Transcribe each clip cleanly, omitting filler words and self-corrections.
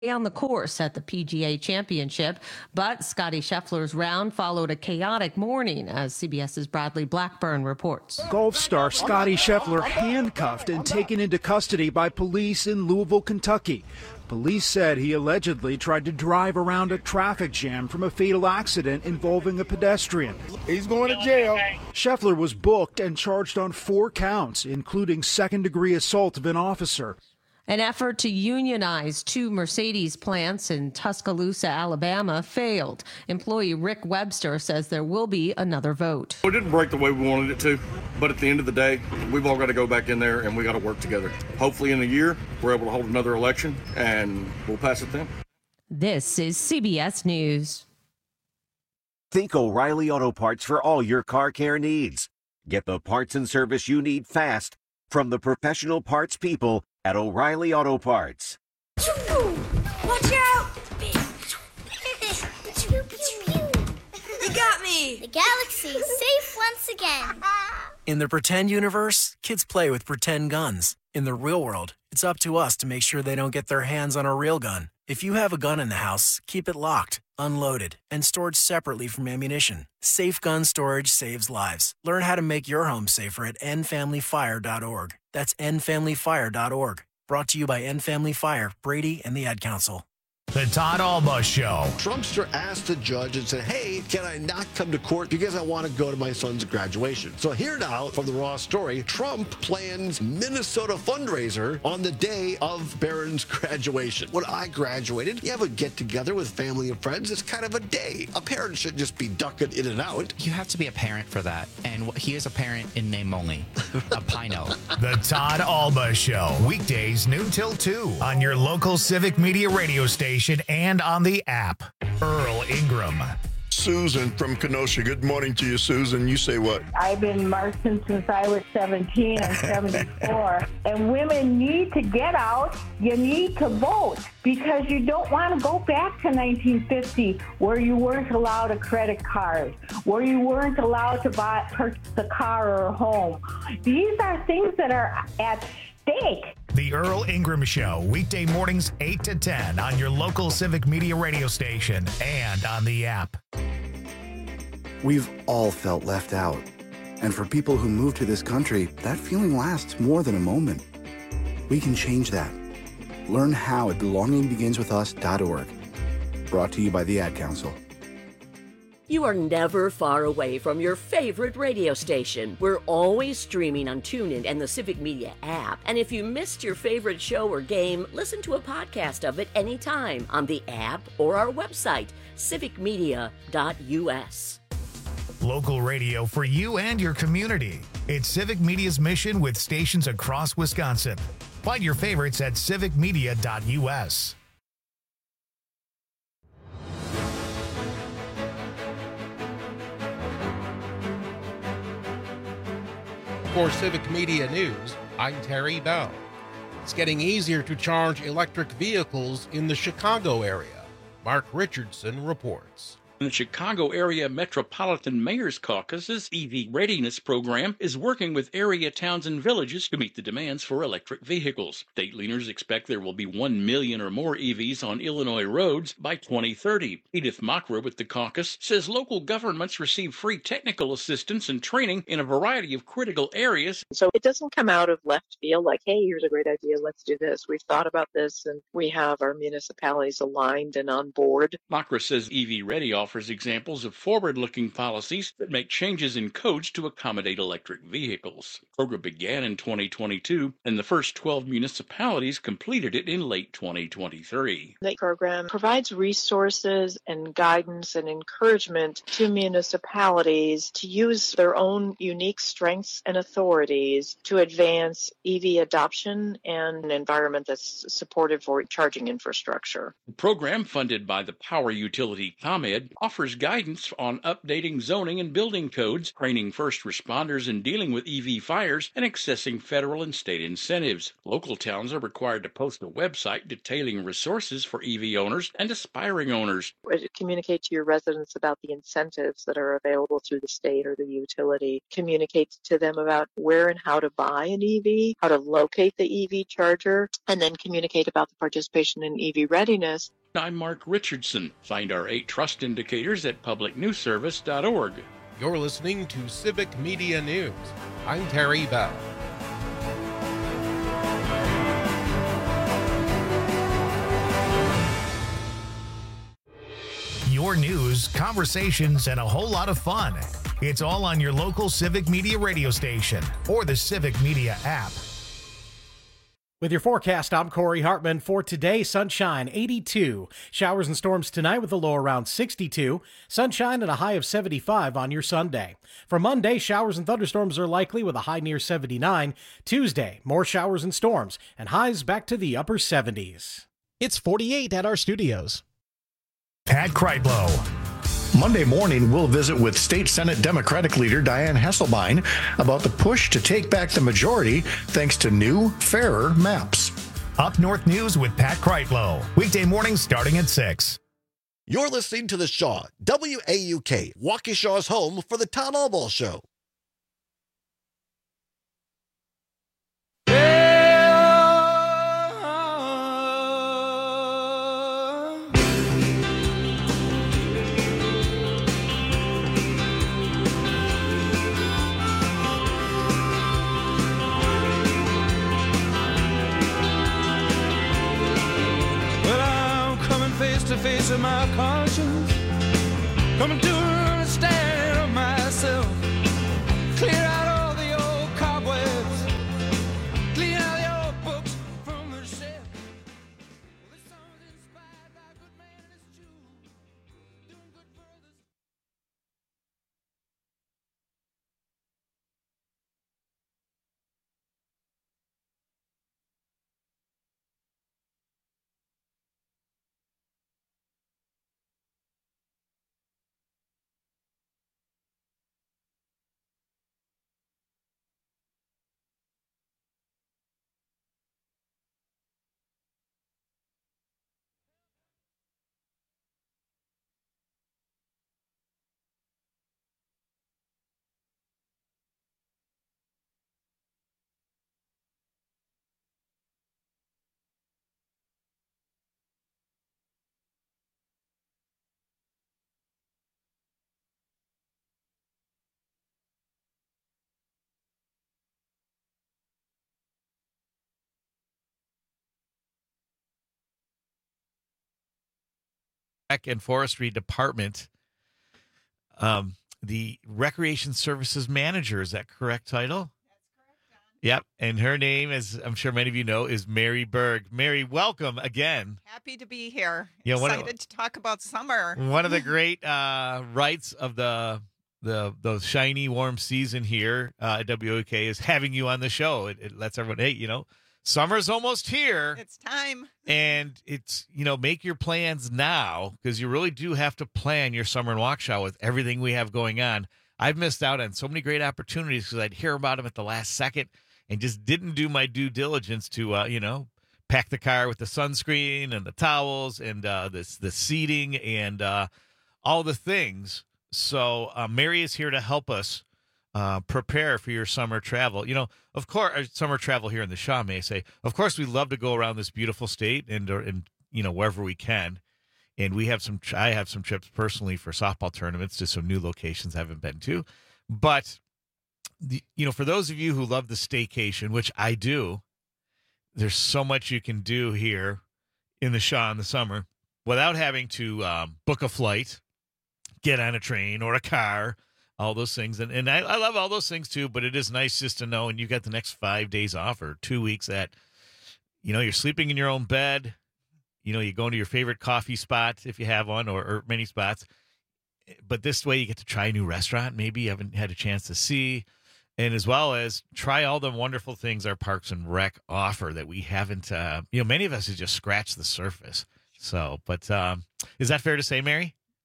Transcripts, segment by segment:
on the course at the PGA Championship, but Scottie Scheffler's round followed a chaotic morning, as CBS's Bradley Blackburn reports. Golf star Scottie Scheffler handcuffed and taken into custody by police in Louisville, Kentucky. Police said he allegedly tried to drive around a traffic jam from a fatal accident involving a pedestrian. He's going to jail. Scheffler was booked and charged on 4 counts, including second-degree assault of an officer. An effort to unionize 2 Mercedes plants in Tuscaloosa, Alabama, failed. Employee Rick Webster says there will be another vote. It didn't break the way we wanted it to, but at the end of the day, we've all got to go back in there and we got to work together. Hopefully in a year, we're able to hold another election and we'll pass it then. This is CBS News. Think O'Reilly Auto Parts for all your car care needs. Get the parts and service you need fast from the professional parts people at O'Reilly Auto Parts. Watch out! You got me! The galaxy's safe once again. In the pretend universe, kids play with pretend guns. In the real world, it's up to us to make sure they don't get their hands on a real gun. If you have a gun in the house, keep it locked, unloaded, and stored separately from ammunition. Safe gun storage saves lives. Learn how to make your home safer at endfamilyfire.org. That's endfamilyfire.org. Brought to you by End Family Fire, Brady, and the Ad Council. The Todd Alba Show. Trumpster asked the judge and said, hey, can I not come to court because I want to go to my son's graduation? So here now from the Raw story, Trump plans Minnesota fundraiser on the day of Barron's graduation. When I graduated, you have a get-together with family and friends. It's kind of a day. A parent should just be ducking in and out. You have to be a parent for that. And he is a parent in name only. A Pino. The Todd Alba Show. Weekdays noon till 2 on your local Civic Media radio station and on the app. Earl Ingram. Susan from Kenosha. Good morning to you, Susan. You say what? I've been marching since I was 17 and 74. And women need to get out. You need to vote because you don't want to go back to 1950 where you weren't allowed a credit card, where you weren't allowed to purchase a car or a home. These are things that are at stake. The Earl Ingram Show, weekday mornings 8 to 10 on your local Civic Media radio station and on the app. We've all felt left out. And for people who move to this country, that feeling lasts more than a moment. We can change that. Learn how at belongingbeginswithus.org. Brought to you by the Ad Council. You are never far away from your favorite radio station. We're always streaming on TuneIn and the Civic Media app. And if you missed your favorite show or game, listen to a podcast of it anytime on the app or our website, civicmedia.us. Local radio for you and your community. It's Civic Media's mission with stations across Wisconsin. Find your favorites at civicmedia.us. For Civic Media News, I'm Terry Bell. It's getting easier to charge electric vehicles in the Chicago area. Mark Richardson reports. The Chicago Area Metropolitan Mayor's Caucus's EV Readiness Program is working with area towns and villages to meet the demands for electric vehicles. State leaders expect there will be 1 million or more EVs on Illinois roads by 2030. Edith Mockra with the caucus says local governments receive free technical assistance and training in a variety of critical areas. So it doesn't come out of left field like, hey, here's a great idea, let's do this. We've thought about this and we have our municipalities aligned and on board. Mockra says EV Ready offers examples of forward-looking policies that make changes in codes to accommodate electric vehicles. The program began in 2022, and the first 12 municipalities completed it in late 2023. The program provides resources and guidance and encouragement to municipalities to use their own unique strengths and authorities to advance EV adoption and an environment that's supportive for charging infrastructure. The program, funded by the power utility ComEd, offers guidance on updating zoning and building codes, training first responders in dealing with EV fires, and accessing federal and state incentives. Local towns are required to post a website detailing resources for EV owners and aspiring owners. Communicate to your residents about the incentives that are available through the state or the utility. Communicate to them about where and how to buy an EV, how to locate the EV charger, and then communicate about the participation in EV readiness. I'm Mark Richardson. Find our 8 trust indicators at publicnewsservice.org. You're listening to Civic Media News. I'm Terry Bell. Your news, conversations, and a whole lot of fun. It's all on your local Civic Media radio station or the Civic Media app. With your forecast, I'm Corey Hartman. For today, sunshine, 82. Showers and storms tonight with a low around 62. Sunshine and a high of 75 on your Sunday. For Monday, showers and thunderstorms are likely with a high near 79. Tuesday, more showers and storms and highs back to the upper 70s. It's 48 at our studios. Pat Kreitlow. Monday morning, we'll visit with State Senate Democratic leader Dianne Hasselbein about the push to take back the majority thanks to new, fairer maps. Up North News with Pat Kreitlow. Weekday mornings starting at 6. You're listening to The Shaw, WAUK, Waukesha's home for the Town Hall Ball Show. To face of my conscience, coming to understand of myself, clear out all the old cobwebs, clean out the old books from the shelf. This song is inspired by a good man and his Jew, doing good for others. And Forestry Department, the Recreation Services Manager. Is that correct title? That's correct, John. Yep. And her name, as I'm sure many of you know, is Mary Berg. Mary, welcome again. Happy to be here. Yeah, excited to talk about summer. One of the great rights of the shiny, warm season here at WOK is having you on the show. It lets everyone, hey, you know, summer's almost here. It's time. And it's, you know, make your plans now because you really do have to plan your summer in Waukesha with everything we have going on. I've missed out on so many great opportunities because I'd hear about them at the last second and just didn't do my due diligence to, you know, pack the car with the sunscreen and the towels and the seating and all the things. So Mary is here to help us prepare for your summer travel. You know, of course, summer travel here in the Shaw, may I say. Of course, we love to go around this beautiful state and you know, wherever we can. And we have I have some trips personally for softball tournaments to some new locations I haven't been to. But, you know, for those of you who love the staycation, which I do, there's so much you can do here in the Shaw in the summer without having to book a flight, get on a train or a car, all those things. And I love all those things too, but it is nice just to know, and you got the next 5 days off or 2 weeks that, you know, you're sleeping in your own bed. You know, you go to your favorite coffee spot if you have one or many spots. But this way you get to try a new restaurant maybe you haven't had a chance to see. And as well as try all the wonderful things our Parks and Rec offer that we haven't, you know, many of us have just scratched the surface. So, but is that fair to say, Mary?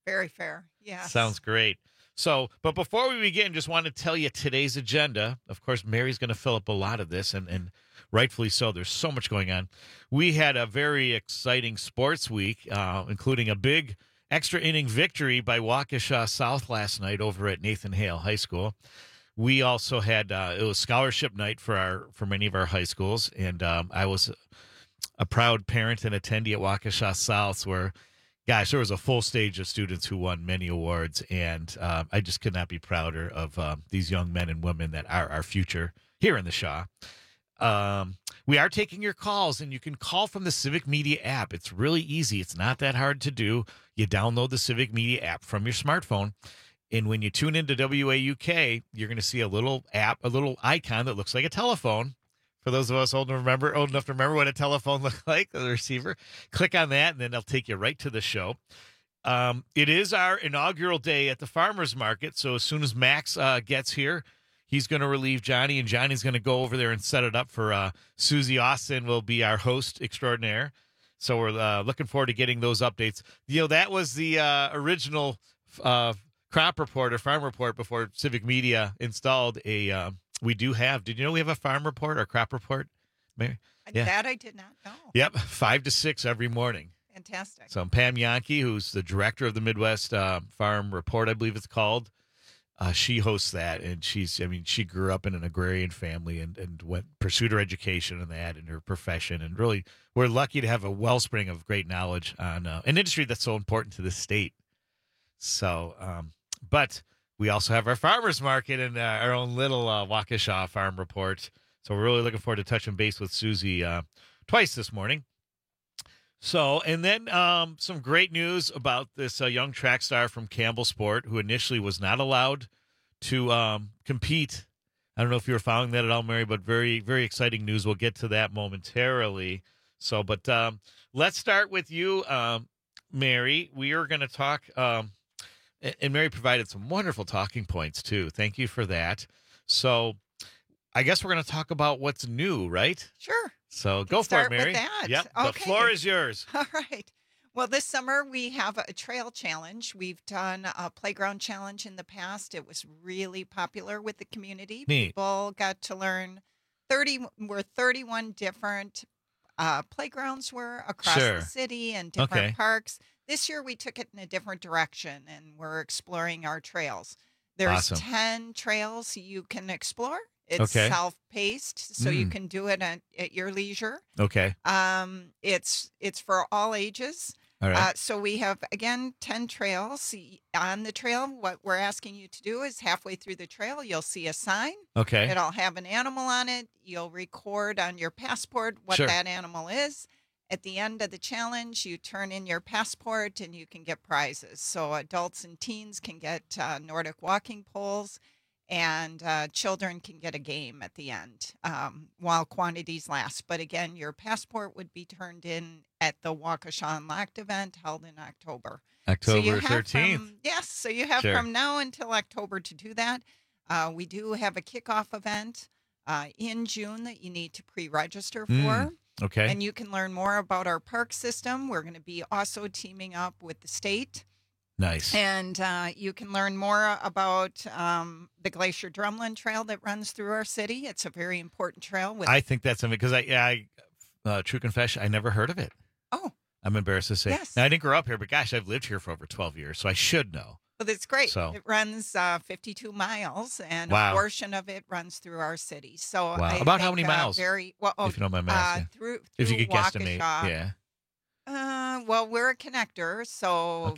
Very fair. Yes. Sounds great. So, but before we begin, just want to tell you today's agenda. Of course, Mary's going to fill up a lot of this, and rightfully so. There's so much going on. We had a very exciting sports week, including a big extra inning victory by Waukesha South last night over at Nathan Hale High School. We also had it was scholarship night for many of our high schools, and I was a proud parent and attendee at Waukesha South, where, gosh, there was a full stage of students who won many awards, and I just could not be prouder of these young men and women that are our future here in the Shaw. We are taking your calls, and you can call from the Civic Media app. It's really easy. It's not that hard to do. You download the Civic Media app from your smartphone, and when you tune into WAUK, you're going to see a little icon that looks like a telephone. For those of us old enough to remember what a telephone looked like, the receiver, click on that, and then they'll take you right to the show. It is our inaugural day at the Farmers Market, so as soon as Max gets here, he's going to relieve Johnny, and Johnny's going to go over there and set it up for Susie Austin will be our host extraordinaire. So we're looking forward to getting those updates. You know, that was the original crop report or farm report before Civic Media installed a we do have. Did you know we have a farm report or crop report, Mary? Yeah. That I did not know. Yep, 5 to 6 every morning. Fantastic. So Pam Yankee, who's the director of the Midwest Farm Report, I believe it's called, she hosts that, and she grew up in an agrarian family and pursued her education in that and her profession, and really we're lucky to have a wellspring of great knowledge on an industry that's so important to this state. So, but we also have our farmers market and our own little Waukesha farm report. So we're really looking forward to touching base with Susie twice this morning. So, and then some great news about this young track star from Campbell Sport who initially was not allowed to compete. I don't know if you were following that at all, Mary, but very, very exciting news. We'll get to that momentarily. So, but let's start with you, Mary. We are going to talk, and Mary provided some wonderful talking points, too. Thank you for that. So I guess we're going to talk about what's new, right? Sure. So go for it, Mary. With that. Yep. Okay. The floor is yours. All right. Well, this summer we have a trail challenge. We've done a playground challenge in the past. It was really popular with the community. Neat. People got to learn 31 different playgrounds were across the city and different parks. This year we took it in a different direction, and we're exploring our trails. There's 10 trails you can explore. It's self-paced, so you can do it at your leisure. Okay. It's for all ages. All right. So we have, again, 10 trails. On the trail, what we're asking you to do is halfway through the trail, you'll see a sign. Okay. It'll have an animal on it. You'll record on your passport what that animal is. At the end of the challenge, you turn in your passport and you can get prizes. So adults and teens can get Nordic walking poles, and children can get a game at the end while quantities last. But again, your passport would be turned in at the Waukesha Unlocked event held in October. October 13th. Yes, so you have from now until October to do that. We do have a kickoff event in June that you need to pre-register for. Okay. And you can learn more about our park system. We're going to be also teaming up with the state. Nice. And you can learn more about the Glacier Drumlin Trail that runs through our city. It's a very important trail. I think that's something, because I true confession, I never heard of it. Oh. I'm embarrassed to say. Yes. Now, I didn't grow up here, but gosh, I've lived here for over 12 years, so I should know. Well, that's great. So. It runs 52 miles, and a portion of it runs through our city. So about how many miles? If you don't mind me asking. Through if you could Waukesha, guesstimate, well, we're a connector, so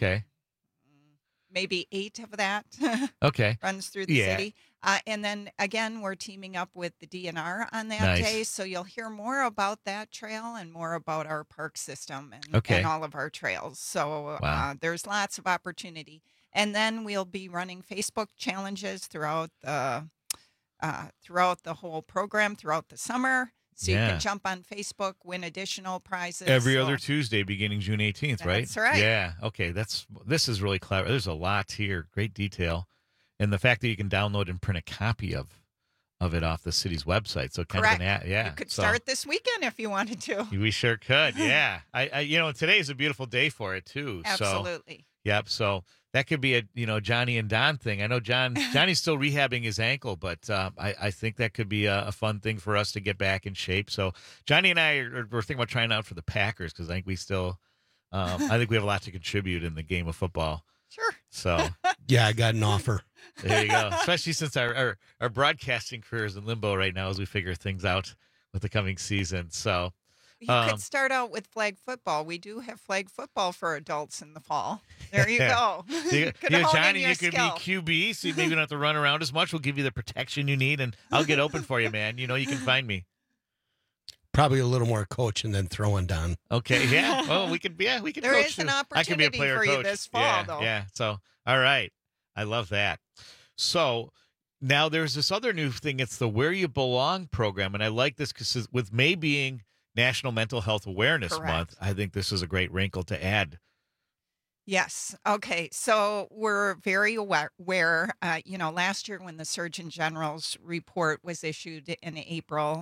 maybe 8 of that runs through the city. And then, again, we're teaming up with the DNR on that day, so you'll hear more about that trail and more about our park system and all of our trails. So there's lots of opportunity. And then we'll be running Facebook challenges throughout the whole program, throughout the summer. So you can jump on Facebook, win additional prizes. Every other Tuesday beginning June 18th, right? That's right. Yeah. Okay. This is really clever. There's a lot here. Great detail. And the fact that you can download and print a copy of it off the city's website. So kind of an You could start this weekend if you wanted to. We sure could. Yeah. I today is a beautiful day for it too. Absolutely. So, Yep. So that could be a Johnny and Don thing. I know Johnny's still rehabbing his ankle, but I think that could be a fun thing for us to get back in shape. So Johnny and I we're thinking about trying out for the Packers because I think we still I think we have a lot to contribute in the game of football. Sure. So yeah, I got an offer. There you go. Especially since our broadcasting career is in limbo right now as we figure things out with the coming season. So you could start out with flag football. We do have flag football for adults in the fall. There you go. Johnny, you could be QB, so you maybe don't have to run around as much. We'll give you the protection you need, and I'll get open for you, man. You know you can find me. Probably a little more coaching than throwing down. Okay, yeah. Well, we could There coach is an too. I can be a opportunity player for coach. you this fall, though. Yeah. So, all right. I love that. So now there's this other new thing. It's the Where You Belong program, and I like this because with May being National Mental Health Awareness Month, I think this is a great wrinkle to add. Yes. Okay. So we're very aware. Last year when the Surgeon General's report was issued in April,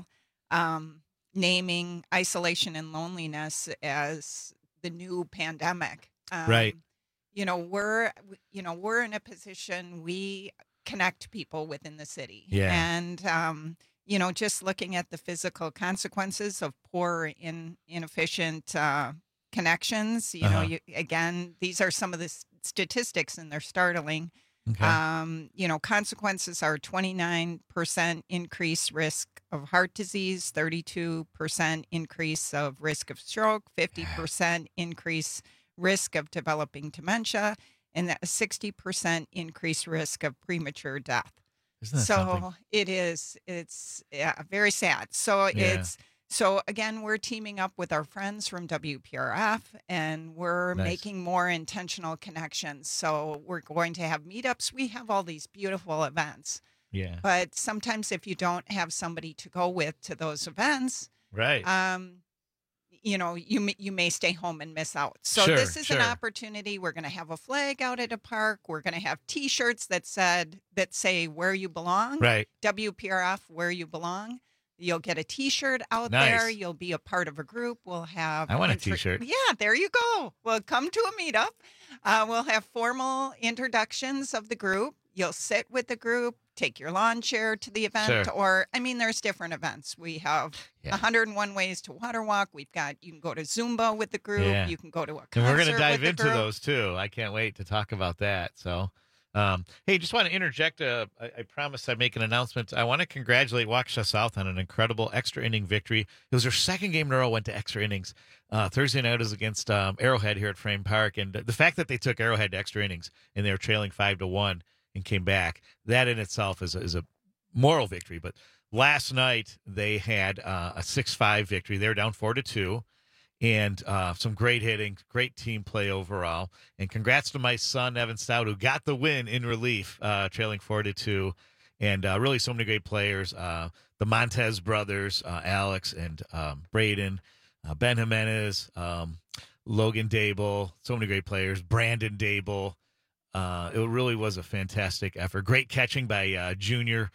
naming isolation and loneliness as the new pandemic. Right. We're in a position, we connect people within the city. Yeah. And, just looking at the physical consequences of poor, inefficient connections, again, these are some of the statistics and they're startling. Okay. Consequences are 29% increased risk of heart disease, 32% increase of risk of stroke, 50% increase risk of developing dementia, and a 60% increased risk of premature death. Isn't that something? It is. It's very sad. So So again, we're teaming up with our friends from WPRF, and we're making more intentional connections. So we're going to have meetups. We have all these beautiful events. Yeah. But sometimes if you don't have somebody to go with to those events, right. You may stay home and miss out. So this is an opportunity. We're going to have a flag out at a park. We're going to have T-shirts that say where you belong. Right. WPRF, where you belong. You'll get a T-shirt out there. You'll be a part of a group. We'll have. I want a T-shirt. Yeah, there you go. Well, come to a meetup. We'll have formal introductions of the group. You'll sit with the group, take your lawn chair to the event, there's different events. We have 101 ways to water walk. You can go to Zumba with the group. Yeah. You can go to a concert. And we're going to dive with into those too. I can't wait to talk about that. So. Hey, just want to interject. I promised I'd make an announcement. I want to congratulate Waukesha South on an incredible extra inning victory. It was their second game in a row, went to extra innings. Thursday night was against Arrowhead here at Frame Park. And the fact that they took Arrowhead to extra innings and they were trailing 5-1 and came back, that in itself is a moral victory. But last night they had a 6-5 victory. They were down 4-2. And some great hitting, great team play overall. And congrats to my son, Evan Stout, who got the win in relief, trailing 4-2. And really so many great players. The Montez brothers, Alex and Braden, Ben Jimenez, Logan Dable, so many great players. Brandon Dable. It really was a fantastic effort. Great catching by Junior.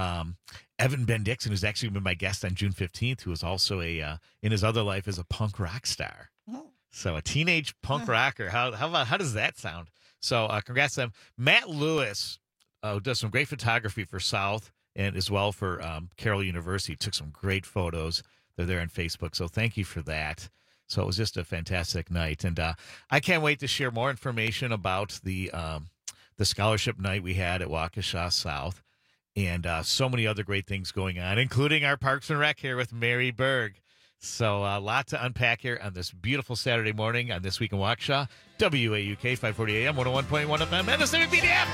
Evan Ben Dixon, who's actually been my guest on June 15th, who was also in his other life as a punk rock star. Oh. So a teenage punk rocker. How does that sound? So congrats to them. Matt Lewis does some great photography for South and as well for Carroll University. Took some great photos. They're there on Facebook. So thank you for that. So it was just a fantastic night. And I can't wait to share more information about the scholarship night we had at Waukesha South. And so many other great things going on, including our Parks and Rec here with Mary Berg. So a lot to unpack here on this beautiful Saturday morning on This Week in Waukesha. WAUK 540 AM, 101.1 FM, and the Civic Media app.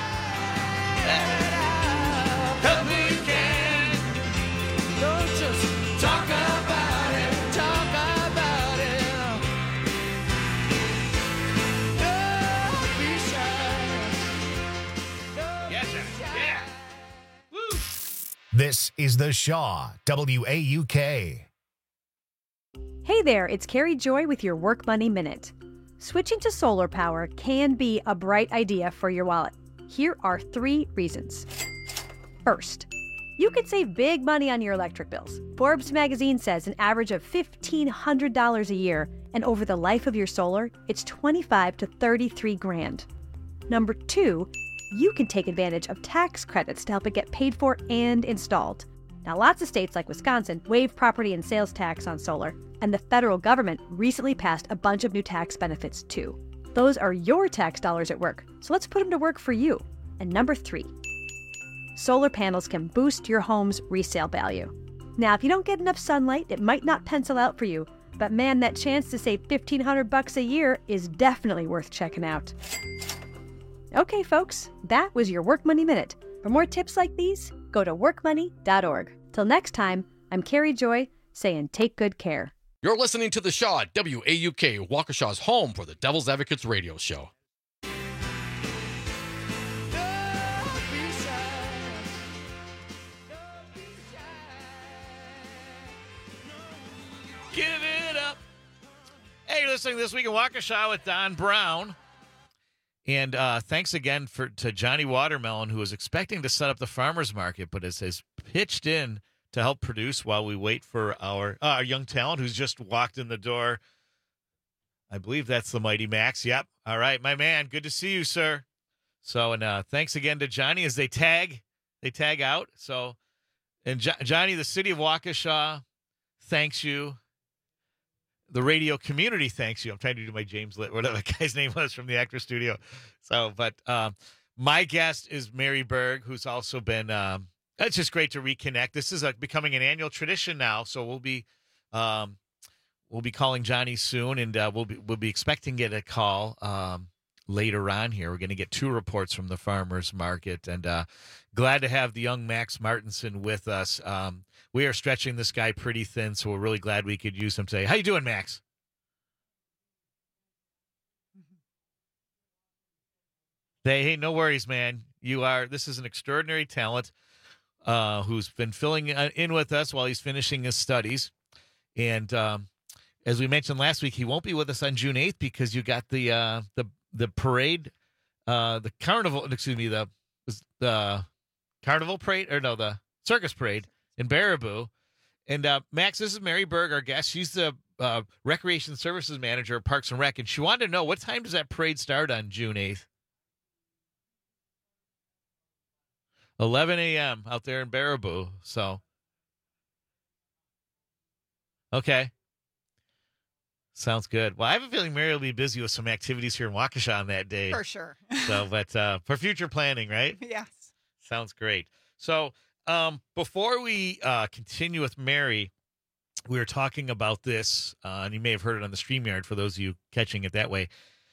Help me again. Don't just talk about it. Talk about it. Don't be shy. Yeah. This is the Shaw, WAUK. Hey there, it's Carrie Joy with your Work Money Minute. Switching to solar power can be a bright idea for your wallet. Here are 3 reasons. First, You could save big money on your electric bills. Forbes magazine says an average of $1,500 a year, and over the life of your solar, it's 25 to 33 grand. Number 2, you can take advantage of tax credits to help it get paid for and installed. Now, lots of states like Wisconsin waive property and sales tax on solar, and the federal government recently passed a bunch of new tax benefits too. Those are your tax dollars at work, so let's put them to work for you. And number 3, solar panels can boost your home's resale value. Now, if you don't get enough sunlight, it might not pencil out for you, but man, that chance to save $1,500 a year is definitely worth checking out. Okay, folks, that was your Work Money Minute. For more tips like these, go to workmoney.org. Till next time, I'm Carrie Joy, saying take good care. You're listening to The Shaw at WAUK, Waukesha's home for the Devil's Advocates radio show. Give it up. Hey, you're listening This Week in Waukesha with Don Brown. And thanks again to Johnny Watermelon, who was expecting to set up the farmer's market, but has pitched in to help produce while we wait for our young talent who's just walked in the door. I believe that's the Mighty Max. Yep. All right, my man. Good to see you, sir. So, and thanks again to Johnny as they tag out. So, and Johnny, the city of Waukesha thanks you. The radio community thanks you. I'm trying to do my James Litt, whatever the guy's name was from the Actor Studio. So, but my guest is Mary Berg, who's also been. It's just great to reconnect. This is becoming an annual tradition now. So we'll be calling Johnny soon, and we'll be expecting to get a call later on here. We're going to get 2 reports from the farmers market, and glad to have the young Max Martinson with us. We are stretching this guy pretty thin, so we're really glad we could use him today. How you doing, Max? Hey, no worries, man. This is an extraordinary talent who's been filling in with us while he's finishing his studies. And as we mentioned last week, he won't be with us on June 8th because you got the parade, the carnival, the carnival parade, or no, the circus parade in Baraboo. And Max, this is Mary Berg, our guest. She's the Recreation Services Manager at Parks and Rec, and she wanted to know, what time does that parade start on June 8th? 11 a.m. out there in Baraboo. So, okay. Sounds good. Well, I have a feeling Mary will be busy with some activities here in Waukesha on that day. For sure. So, but for future planning, right? Yes. Sounds great. So, before we continue with Mary, we were talking about this, and you may have heard it on the StreamYard for those of you catching it that way.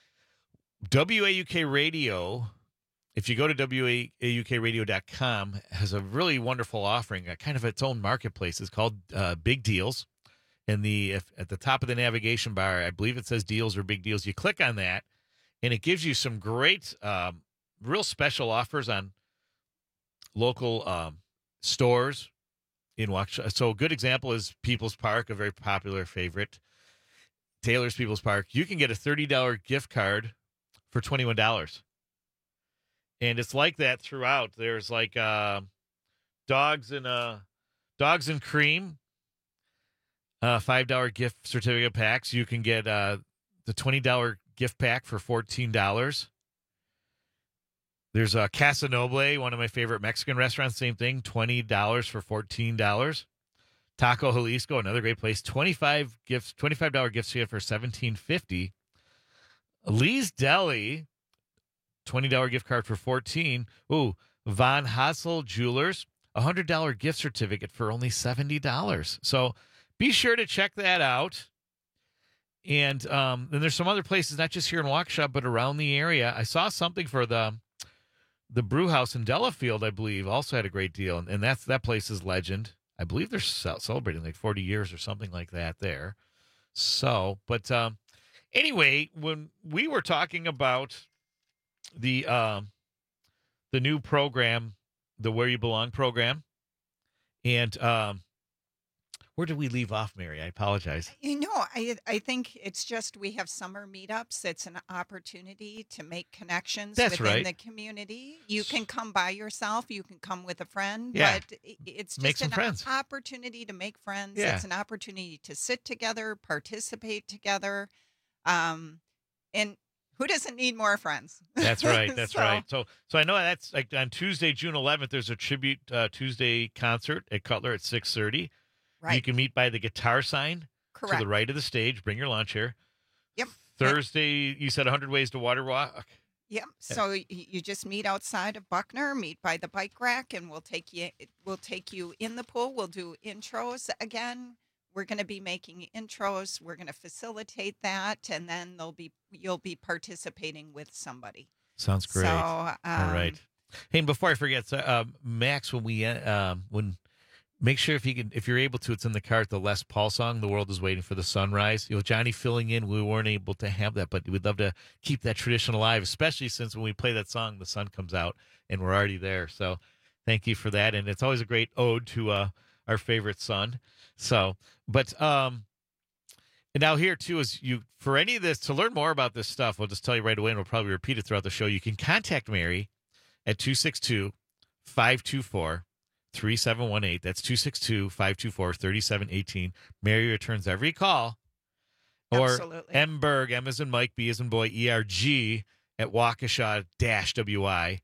WAUK Radio, if you go to WAUKradio.com, has a really wonderful offering, kind of its own marketplace. It's called Big Deals. And at the top of the navigation bar, I believe it says Deals or Big Deals. You click on that, and it gives you some great, real special offers on local stores in Waukesha. So a good example is People's Park, a very popular favorite. Taylor's People's Park. You can get a $30 gift card for $21. And it's like that throughout. There's like Dogs and Cream, $5 gift certificate packs. You can get the $20 gift pack for $14. There's Casa Noble, one of my favorite Mexican restaurants. Same thing, $20 for $14. Taco Jalisco, another great place, $25 gift certificate for $17.50. Lee's Deli, $20 gift card for $14. Ooh, Von Hassel Jewelers, $100 gift certificate for only $70. So be sure to check that out. And then there's some other places, not just here in Waukesha, but around the area. I saw something for the brew house in Delafield, I believe, also had a great deal. And that place is legend. I believe they're celebrating like 40 years or something like that there. So, but anyway, when we were talking about the new program, the Where You Belong program, and Where did we leave off, Mary? I apologize. I think it's just we have summer meetups. It's an opportunity to make connections That's within right. the community. You can come by yourself. You can come with a friend. Yeah. But it's Make just some an friends. opportunity to make friends. Yeah. It's an opportunity to sit together, participate together. And who doesn't need more friends? That's right. That's So- right. So I know that's like on Tuesday, June 11th. There's a tribute Tuesday concert at Cutler at 6:30. Right. You can meet by the guitar sign to Correct. the right of the stage. Bring your lawn chair. Yep. Thursday, you said 100 Ways to Water Walk. Yep. So you just meet outside of Buckner, meet by the bike rack, and we'll take you in the pool. We'll do intros again. We're going to be making intros. We're going to facilitate that, and then you'll be participating with somebody. Sounds great. So, all right. Hey, and before I forget, Max, when make sure if you're able to, it's in the car at the Les Paul song, "The World Is Waiting for the Sunrise." Johnny filling in, we weren't able to have that, but we'd love to keep that tradition alive, especially since when we play that song, the sun comes out and we're already there. So thank you for that. And it's always a great ode to our favorite son. So, but and now here too is for any of this, to learn more about this stuff, we'll just tell you right away, and we'll probably repeat it throughout the show. You can contact Mary at 262-524-3718. That's 262-524-3718. Mary returns every call. Or Absolutely. M. Berg, M as in Mike, B as in boy, ERG at Waukesha-WI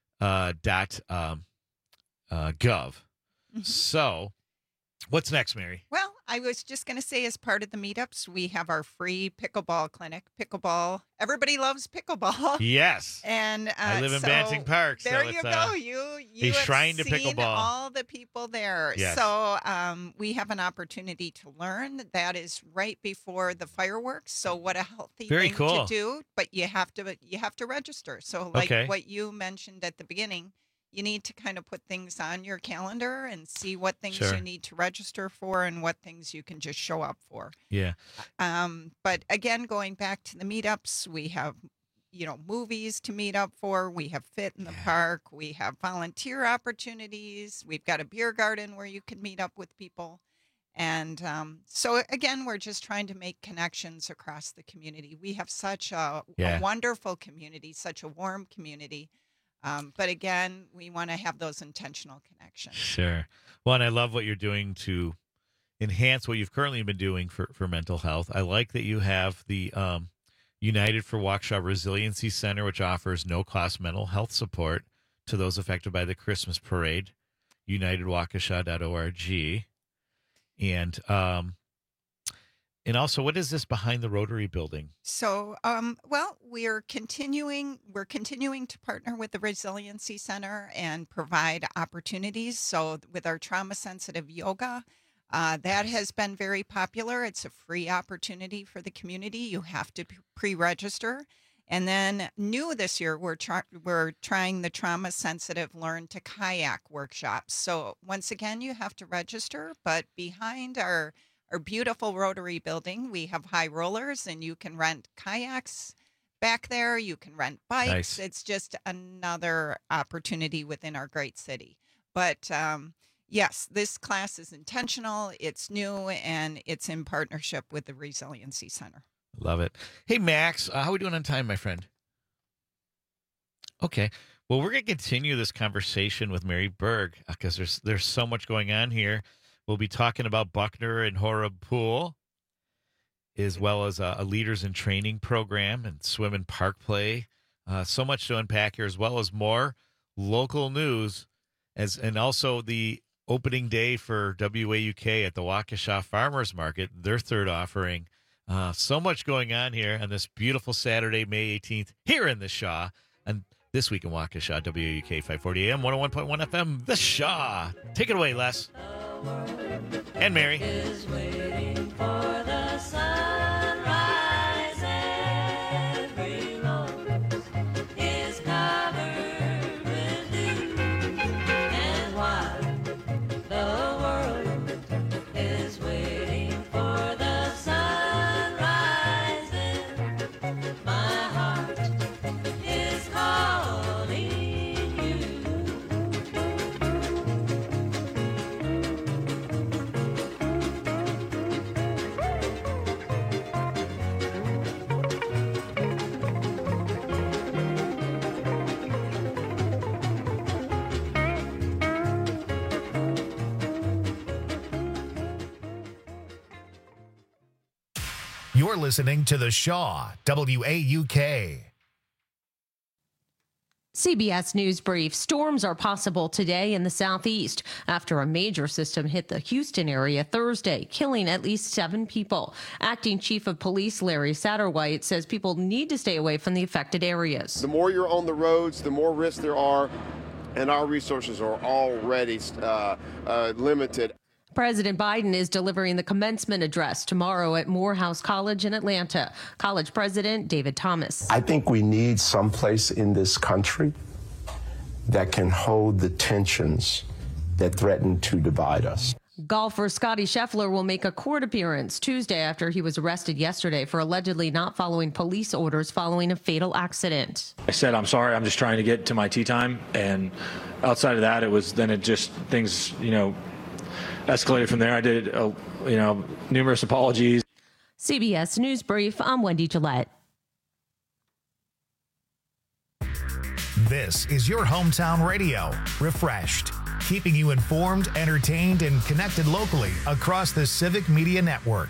.gov. So, what's next, Mary? Well, I was just going to say, as part of the meetups, we have our free pickleball clinic. Pickleball, everybody loves pickleball. Yes. And I live in so Banting Park. So There it's, you go. You a have shrine to seen pickleball. all the people there. Yes. So we have an opportunity to learn. That is right before the fireworks. So what a healthy Very thing cool. to do. But you have to register. So like Okay. what you mentioned at the beginning, you need to kind of put things on your calendar and see what things Sure. you need to register for and what things you can just show up for. Yeah. But again, going back to the meetups, we have, movies to meet up for. We have fit in the park. We have volunteer opportunities. We've got a beer garden where you can meet up with people. And so again, we're just trying to make connections across the community. We have such a wonderful community, such a warm community. But again, we want to have those intentional connections. Sure. Well, and I love what you're doing to enhance what you've currently been doing for mental health. I like that you have the United for Waukesha Resiliency Center, which offers no-cost mental health support to those affected by the Christmas parade, unitedwaukesha.org. And also, what is this behind the Rotary Building? So, we're continuing to partner with the Resiliency Center and provide opportunities. So with our trauma-sensitive yoga, that has been very popular. It's a free opportunity for the community. You have to pre-register. And then new this year, we're trying the trauma-sensitive Learn to Kayak workshops. So once again, you have to register, but behind our beautiful Rotary Building, we have high rollers, and you can rent kayaks back there. You can rent bikes. Nice. It's just another opportunity within our great city. But yes, this class is intentional. It's new, and it's in partnership with the Resiliency Center. Love it. Hey, Max, how are we doing on time, my friend? Okay. Well, we're going to continue this conversation with Mary Berg because there's so much going on here. We'll be talking about Buckner and Horeb Pool, as well as a Leaders in Training program and Swim and Park Play. So much to unpack here, as well as more local news, and also the opening day for WAUK at the Waukesha Farmers Market, their third offering. So much going on here on this beautiful Saturday, May 18th, here in the Shaw. And this week in Waukesha, WAUK 540 AM, 101.1 FM, the Shaw. Take it away, Les. And Mary. Is waiting for the sunrise. Every rose is covered with dew. And while the world is waiting for the sun rising, my heart is calling you. You're listening to The Shaw, WAUK. CBS News Brief. Storms are possible today in the southeast after a major system hit the Houston area Thursday, killing at least 7 people. Acting Chief of Police Larry Satterwhite says people need to stay away from the affected areas. The more you're on the roads, the more risks there are, and our resources are already limited. President Biden is delivering the commencement address tomorrow at Morehouse College in Atlanta. College President David Thomas. I think we need some place in this country that can hold the tensions that threaten to divide us. Golfer Scottie Scheffler will make a court appearance Tuesday after he was arrested yesterday for allegedly not following police orders following a fatal accident. I said, I'm sorry, I'm just trying to get to my tee time. And outside of that, things, escalated from there. I did, numerous apologies. CBS News Brief, I'm Wendy Gillette. This is your hometown radio, Refreshed, keeping you informed, entertained, and connected locally across the Civic Media Network.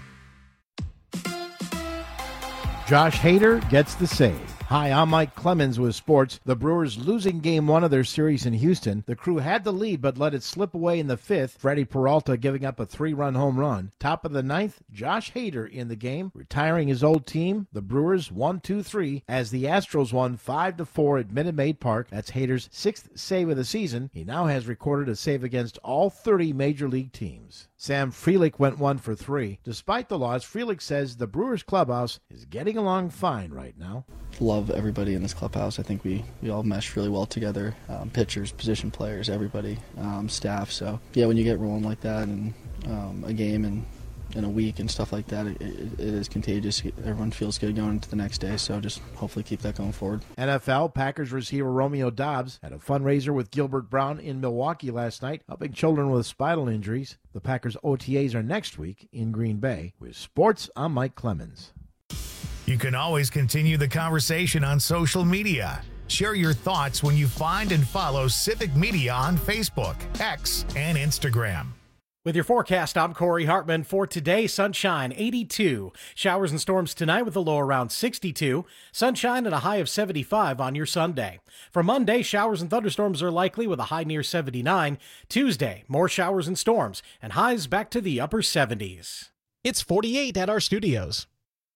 Josh Hader gets the save. Hi, I'm Mike Clemens with sports. The Brewers losing Game 1 of their series in Houston. The Crew had the lead but let it slip away in the 5th. Freddie Peralta giving up a 3-run home run. Top of the 9th, Josh Hader in the game, retiring his old team. The Brewers 1-2-3 as the Astros won 5-4 at Minute Maid Park. That's Hader's 6th save of the season. He now has recorded a save against all 30 Major League teams. Sam Frelick went 1 for 3. Despite the loss, Frelick says the Brewers clubhouse is getting along fine right now. Love everybody in this clubhouse. I think we all mesh really well together. Pitchers, position players, everybody, staff. So, yeah, when you get rolling like that and a game in a week and stuff like that, it is contagious. Everyone feels good going into the next day, so just hopefully keep that going forward. NFL, Packers receiver Romeo Doubs had a fundraiser with Gilbert Brown in Milwaukee last night, helping children with spinal injuries. The Packers OTAs are next week in Green Bay. With sports, I'm Mike Clemens. You can always continue the conversation on social media. Share your thoughts when you find and follow Civic Media on Facebook, X, and Instagram. With your forecast, I'm Corey Hartman. For today, sunshine, 82. Showers and storms tonight with a low around 62. Sunshine and a high of 75 on your Sunday. For Monday, showers and thunderstorms are likely with a high near 79. Tuesday, more showers and storms and highs back to the upper 70s. It's 48 at our studios.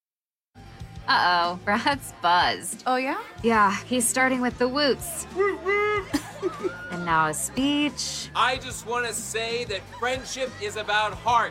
Uh-oh, Brad's buzzed. Oh, yeah? Yeah, he's starting with the woots. And now a speech. I just want to say that friendship is about heart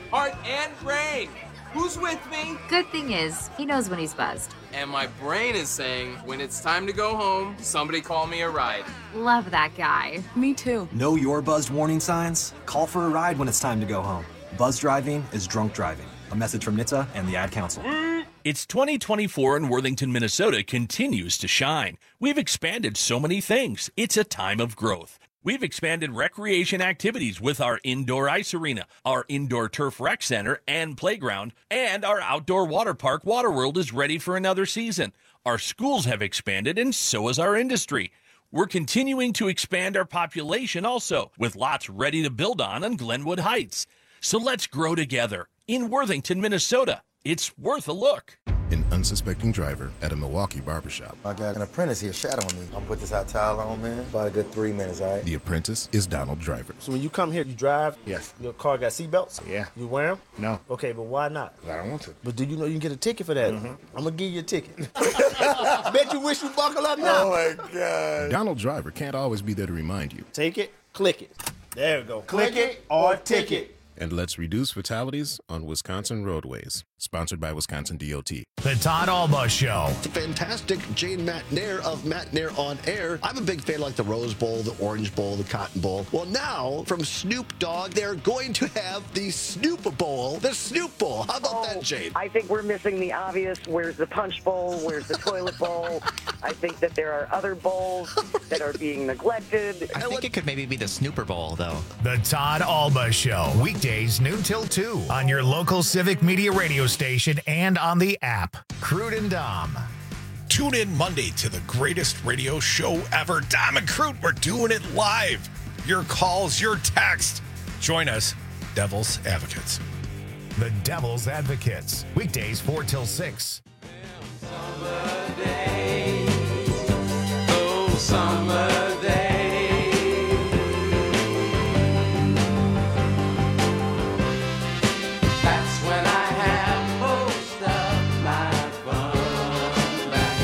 and brain. Who's with me? Good thing is, he knows when he's buzzed. And my brain is saying, when it's time to go home, somebody call me a ride. Love that guy. Me too. Know your buzzed warning signs? Call for a ride when it's time to go home. Buzz driving is drunk driving. A message from NHTSA and the Ad Council. It's 2024 and Worthington, Minnesota continues to shine. We've expanded so many things. It's a time of growth. We've expanded recreation activities with our indoor ice arena, our indoor turf rec center and playground, and our outdoor water park, Waterworld, is ready for another season. Our schools have expanded, and so has our industry. We're continuing to expand our population also, with lots ready to build on Glenwood Heights. So let's grow together in Worthington, Minnesota. It's worth a look. An unsuspecting driver at a Milwaukee barbershop. I got an apprentice here shadowing me. I'm gonna put this hot towel on, man. About a good 3 minutes, all right? The apprentice is Donald Driver. So when you come here, you drive? Yes. Your car got seatbelts? Yeah. You wear them? No. Okay, but why not? I don't want to. But do you know you can get a ticket for that? Mm-hmm. I'm gonna give you a ticket. Bet you wish you buckle up now. Oh my God. Donald Driver can't always be there to remind you. Take it, click it. There we go. Click it or ticket. And let's reduce fatalities on Wisconsin roadways. Sponsored by Wisconsin DOT. The Todd Alba Show. The fantastic Jane McNair of McNair on Air. I'm a big fan of like the Rose Bowl, the Orange Bowl, the Cotton Bowl. Well, now from Snoop Dogg, they're going to have the Snoop Bowl. The Snoop Bowl. How about that, Jane? I think we're missing the obvious. Where's the Punch Bowl? Where's the Toilet Bowl? I think that there are other bowls that are being neglected. I think it could maybe be the Snooper Bowl, though. The Todd Alba Show. Weekdays noon till 2 on your local Civic Media radio station and on the app. Crude and Dom. Tune in Monday to the greatest radio show ever. Dom and Crude, we're doing it live. Your calls, your text. Join us, Devil's Advocates. The Devil's Advocates, weekdays 4 till 6. Summer day, oh summer day. That's when I have most of my fun back.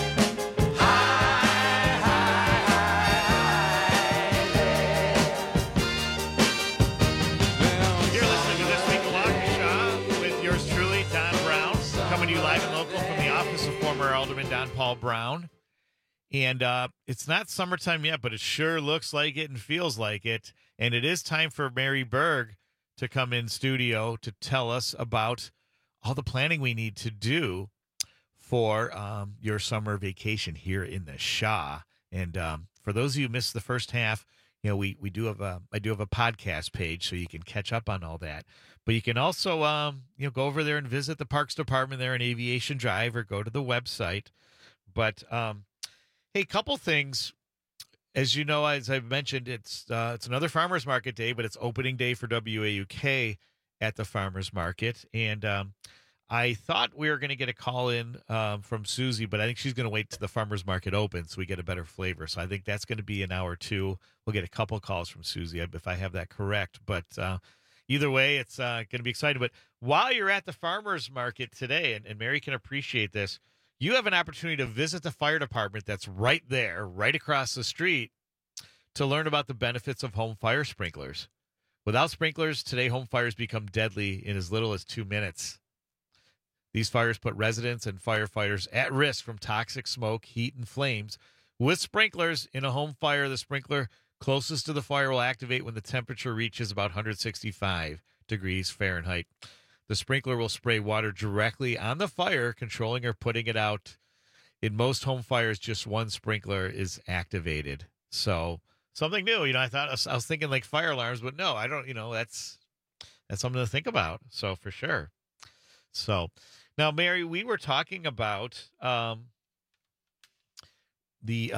High, high, high, there. You're listening to This Week in Waukesha with yours truly, Don Brown, coming to you live and local from the office of former Alderman Don Paul Brown. And it's not summertime yet, but it sure looks like it and feels like it. And it is time for Mary Berg to come in studio to tell us about all the planning we need to do for your summer vacation here in the Shaw. And for those of you who missed the first half, we do have I do have a podcast page, so you can catch up on all that. But you can also go over there and visit the Parks Department there in Aviation Drive, or go to the website. But hey, couple things. As you know, as I've mentioned, it's another Farmers Market Day, but it's opening day for WAUK at the Farmers Market. And I thought we were going to get a call in from Susie, but I think she's going to wait till the Farmers Market opens so we get a better flavor. So I think that's going to be an hour or two. We'll get a couple calls from Susie if I have that correct. But either way, it's going to be exciting. But while you're at the Farmers Market today, and Mary can appreciate this, you have an opportunity to visit the fire department that's right there, right across the street, to learn about the benefits of home fire sprinklers. Without sprinklers, today home fires become deadly in as little as 2 minutes. These fires put residents and firefighters at risk from toxic smoke, heat, and flames. With sprinklers in a home fire, the sprinkler closest to the fire will activate when the temperature reaches about 165 degrees Fahrenheit. The sprinkler will spray water directly on the fire, controlling or putting it out. In most home fires, just one sprinkler is activated. So something new. I was thinking like fire alarms, but no, I don't. That's something to think about. So for sure. So now, Mary, we were talking about the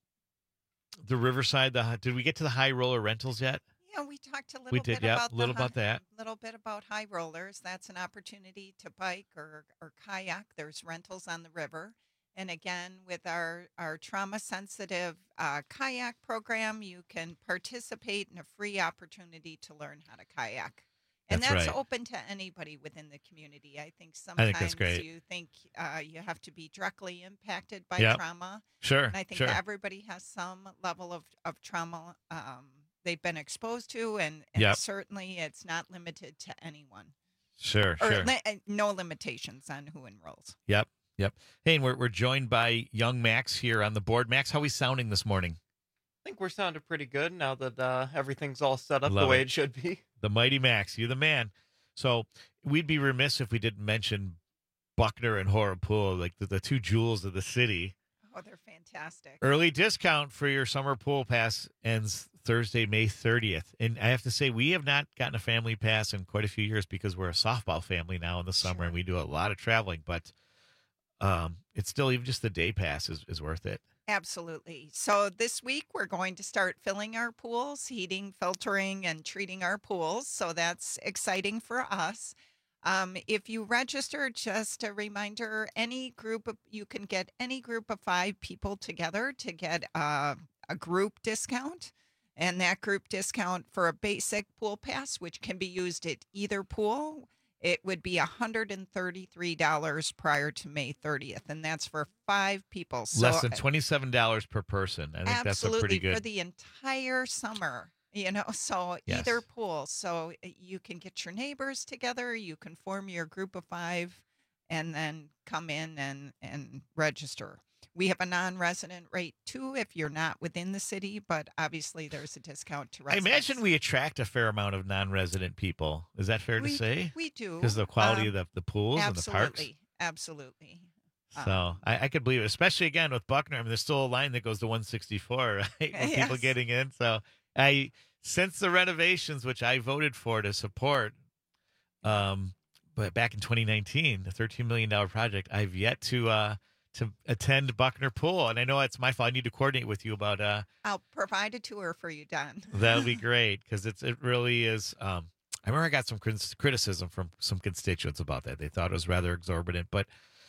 Riverside. Did we get to the high roller rentals yet? Yeah, we talked a little bit about a little about that. A little bit about high rollers. That's an opportunity to bike or kayak. There's rentals on the river. And again, with our trauma-sensitive kayak program, you can participate in a free opportunity to learn how to kayak. And that's right. Open to anybody within the community. I think sometimes that's great. You think you have to be directly impacted by trauma. Sure. And I think everybody has some level of trauma they've been exposed to, and certainly it's not limited to anyone. Sure. No limitations on who enrolls. Yep. Hey, and we're joined by young Max here on the board. Max, how are we sounding this morning? I think we're sounding pretty good now that everything's all set up the way it should be. The mighty Max, you're the man. So we'd be remiss if we didn't mention Buckner and Horror Pool, like the two jewels of the city. Oh, they're fantastic. Early discount for your summer pool pass ends Thursday, May 30th. And I have to say, we have not gotten a family pass in quite a few years because we're a softball family now in the summer, and we do a lot of traveling. But it's still, even just the day pass is worth it. Absolutely. So this week we're going to start filling our pools, heating, filtering, and treating our pools. So that's exciting for us. If you register, just a reminder, you can get any group of 5 people together to get a group discount. And that group discount for a basic pool pass, which can be used at either pool, it would be $133 prior to May 30th, and that's for 5 people. So less than $27 per person. I think that's a pretty good. For the entire summer, so either pool. So you can get your neighbors together, you can form your group of 5, and then come in and register. We have a non-resident rate, too, if you're not within the city, but obviously there's a discount to residents. I imagine we attract a fair amount of non-resident people. Is that fair to say? We do. Because of the quality of the pools and the parks? Absolutely. So I could believe it, especially, again, with Buckner. I mean, there's still a line that goes to 164, right? With people getting in. So since the renovations, which I voted for to support, but back in 2019, the $13 million project, I've yet to attend Buckner Pool. And I know it's my fault. I need to coordinate with you about... I'll provide a tour for you, Don. That'll be great, because it really is I remember I got some criticism from some constituents about that. They thought it was rather exorbitant, but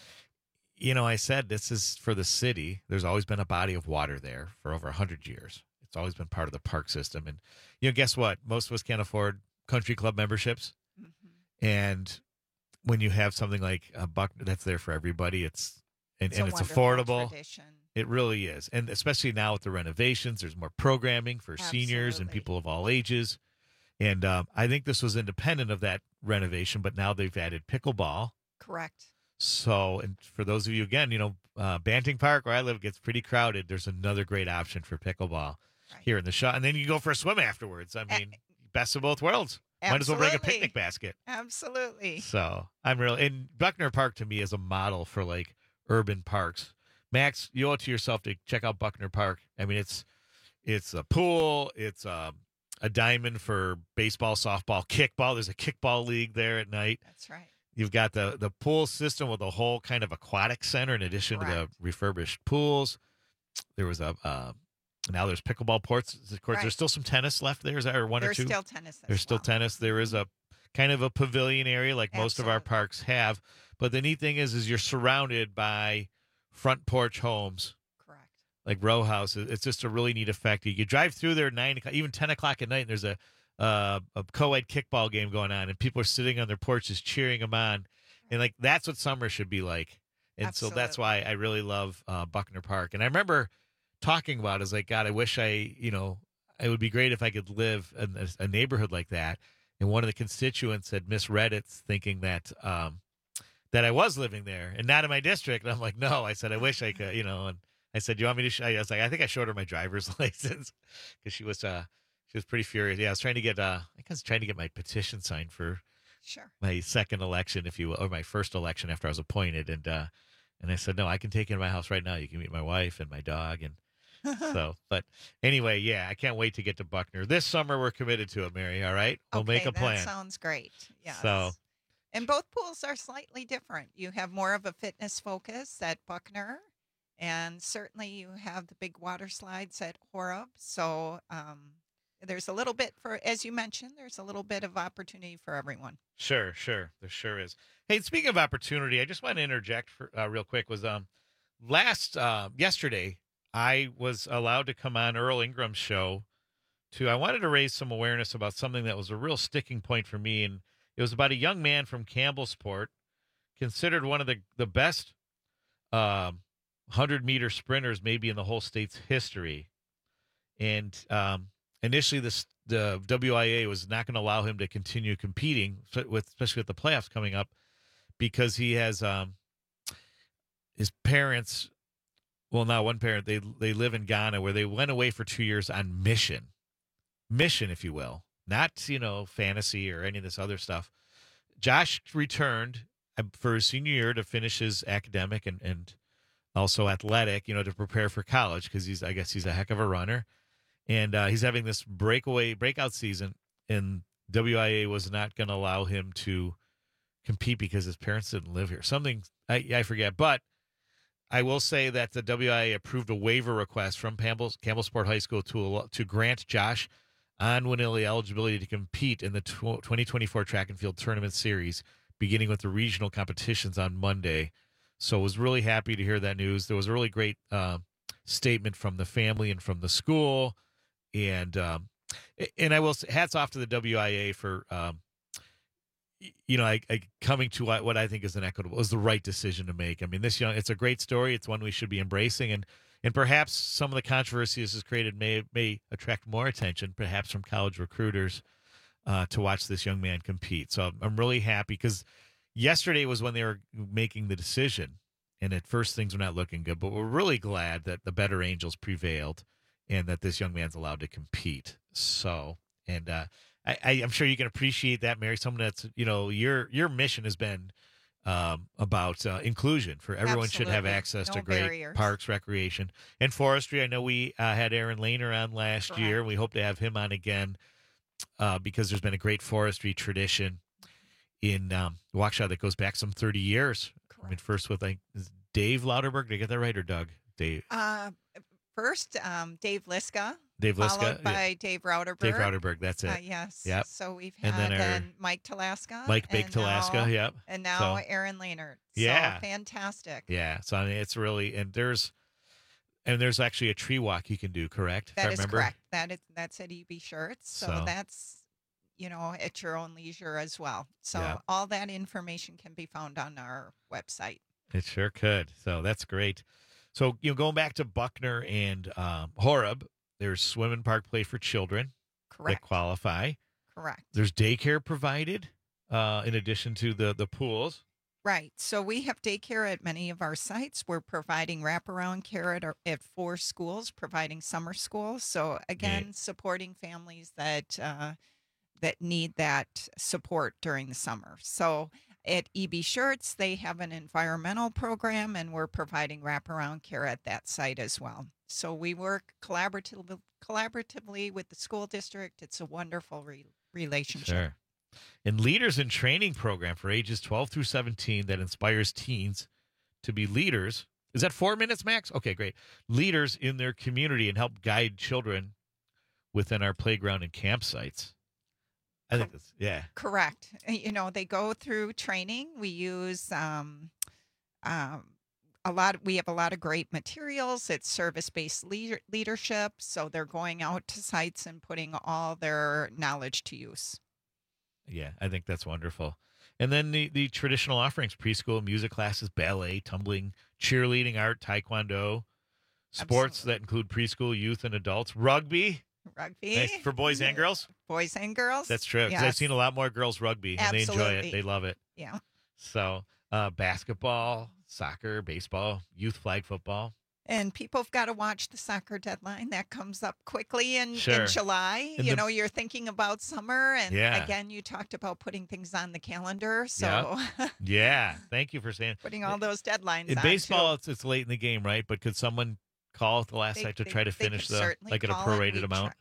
I said, this is for the city. There's always been a body of water there for over 100 years. It's always been part of the park system. And, guess what? Most of us can't afford country club memberships. Mm-hmm. And when you have something like a Buckner that's there for everybody, it's affordable. Tradition. It really is. And especially now with the renovations, there's more programming for seniors and people of all ages. And I think this was independent of that renovation, but now they've added pickleball. Correct. So, and for those of you, again, Banting Park, where I live, gets pretty crowded. There's another great option for pickleball here in the shot. And then you go for a swim afterwards. I mean, best of both worlds. Might as well bring a picnic basket. Absolutely. So and Buckner Park to me is a model for like urban parks. Max, you owe it to yourself to check out Buckner Park. I mean, it's a pool. It's a diamond for baseball, softball, kickball. There's a kickball league there at night. That's right. You've got the pool system with a whole kind of aquatic center in addition to the refurbished pools. There was now there's pickleball courts. There's still some tennis left there. Is that or one or two? There's still tennis. There's still tennis. There is a kind of a pavilion area like most of our parks have. But the neat thing is you're surrounded by front porch homes. Correct. Like row houses. It's just a really neat effect. You drive through there at 9 o'clock, even 10 o'clock at night, and there's a co-ed kickball game going on, and people are sitting on their porches cheering them on. And like that's what summer should be like. And so that's why I really love Buckner Park. And I remember talking about it, like, God, I wish it would be great if I could live in a neighborhood like that. And one of the constituents had misread it, thinking that that I was living there and not in my district. And I'm like, no. I said, I wish I could, and I said, you want me to? I was like, I think I showed her my driver's license because she was pretty furious. Yeah, I was trying to get my petition signed for my second election, if you will, or my first election after I was appointed. And I said, no, I can take you to my house right now. You can meet my wife and my dog. And so, but anyway, yeah, I can't wait to get to Buckner. This summer, we're committed to it, Mary. All right? We'll make a plan. That sounds great. Yes. So, and both pools are slightly different. You have more of a fitness focus at Buckner, and certainly you have the big water slides at Horeb. So, there's a little bit as you mentioned, there's a little bit of opportunity for everyone. Sure. There sure is. Hey, speaking of opportunity, I just want to interject for real quick. Was yesterday I was allowed to come on Earl Ingram's show I wanted to raise some awareness about something that was a real sticking point for me, and it was about a young man from Campbellsport, considered one of the best 100-meter sprinters maybe in the whole state's history. And initially, the WIA was not going to allow him to continue competing, especially with the playoffs coming up, because he has his parents. Well, not one parent. They live in Ghana, where they went away for 2 years on mission, if you will, not fantasy or any of this other stuff. Josh returned for his senior year to finish his academic and also athletic, to prepare for college, because he's a heck of a runner. And he's having this breakout season, and WIA was not going to allow him to compete because his parents didn't live here. Something I forget, but I will say that the WIA approved a waiver request from Campbellsport High School to grant Josh on-Winili eligibility to compete in the 2024 track and field tournament series, beginning with the regional competitions on Monday. So I was really happy to hear that news. There was a really great statement from the family and from the school. And I will say, hats off to the WIA for, coming to what I think is the right decision to make. I mean, it's a great story. It's one we should be embracing, and perhaps some of the controversy this has created may attract more attention, perhaps from college recruiters, to watch this young man compete. So I'm really happy, because yesterday was when they were making the decision, and at first things were not looking good. But we're really glad that the better angels prevailed, and that this young man's allowed to compete. So, and I'm sure you can appreciate that, Mary. Someone that's, your mission has been about inclusion, for everyone. Absolutely. Should have access to great barriers. Parks, recreation, and forestry. I know we had Aaron Lehner on last year, and we hope to have him on again, because there's been a great forestry tradition in Waukesha that goes back some 30 years. Correct. I mean, first with Dave Lauterberg. Did I get that right, or Doug? Dave. First, Dave Liska Dave Liska. Followed by Dave Rauterberg. Dave Rauterberg, that's it. Yes. Yep. So we've And had then Mike Talaska. Mike Bake Talaska, yep. And now So- Aaron Laynard. Yeah. So fantastic. Yeah. So I mean, it's really, and there's actually a tree walk you can do, correct? If I That is remember? correct. That's at EB Shirts. So So- that's, at your own leisure as well. So Yeah. all that information can be found on our website. It sure could. So that's great. So, going back to Buckner and Horeb, there's swim and park play for children Correct. that qualify. Correct. There's daycare provided in addition to the pools. Right. So we have daycare at many of our sites. We're providing wraparound care at 4 schools, providing summer school. So again, supporting families that need that support during the summer. So at EB Shirts, they have an environmental program, and we're providing wraparound care at that site as well. So we work collaboratively with the school district. It's a wonderful relationship. Sure. And Leaders in Training program for ages 12 through 17 that inspires teens to be leaders. Is that 4 minutes max? Okay, great. Leaders in their community and help guide children within our playground and campsites. I think that's, yeah. Correct. They go through training. We use we have a lot of great materials. It's service-based leadership. So they're going out to sites and putting all their knowledge to use. Yeah, I think that's wonderful. And then the traditional offerings, preschool, music classes, ballet, tumbling, cheerleading, art, taekwondo, sports that include preschool, youth, and adults, rugby. Nice. For boys and girls? Boys and girls. That's true. Because I've seen a lot more girls rugby, and they enjoy it. They love it. Yeah. So basketball, soccer, baseball, youth flag football. And people have got to watch the soccer deadline. That comes up quickly in July. And you're thinking about summer. And Yeah. again, you talked about putting things on the calendar. So Yeah. Thank you for saying. putting all those deadlines In on, baseball, too. it's late in the game, right? But could someone call at the last night to try to They finish could certainly at a call it. prorated amount?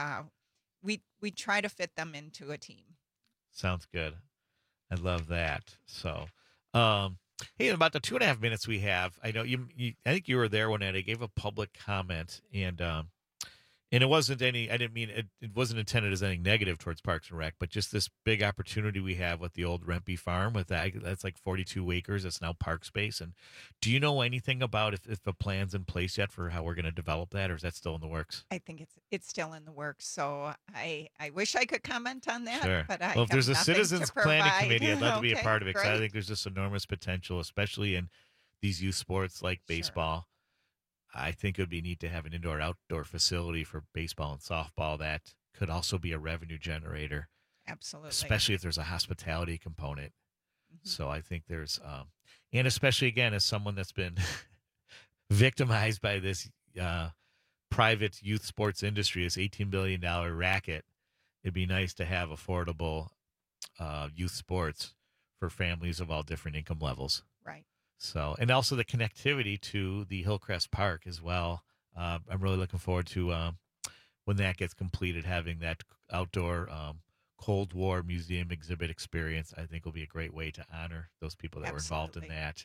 We try to fit them into a team. Sounds good. I love that. So, hey, in about the 2.5 minutes we have, I know you I think you were there when I gave a public comment, and it wasn't any, I didn't mean it wasn't intended as anything negative towards Parks and Rec, but just this big opportunity we have with the old Rempe farm with that's like 42 acres. It's now park space. And do you know anything about if the plan's in place yet for how we're going to develop that, or is that still in the works? I think it's still in the works. So I wish I could comment on that. Sure. But I well, if there's a have nothing citizens to planning provide. committee, I'd love to be a Okay, part of it because I great. think there's just enormous potential, especially in these youth sports like baseball. I think it would be neat to have an indoor-outdoor facility for baseball and softball that could also be a revenue generator. Absolutely. Especially if there's a hospitality component. So I think there's, and especially again, as someone that's been victimized by this private youth sports industry, this $18 billion racket, it'd be nice to have affordable youth sports for families of all different income levels. Right. So, and also the connectivity to the Hillcrest Park as well. I'm really looking forward to when that gets completed, having that outdoor Cold War museum exhibit experience. I think will be a great way to honor those people that were involved in that.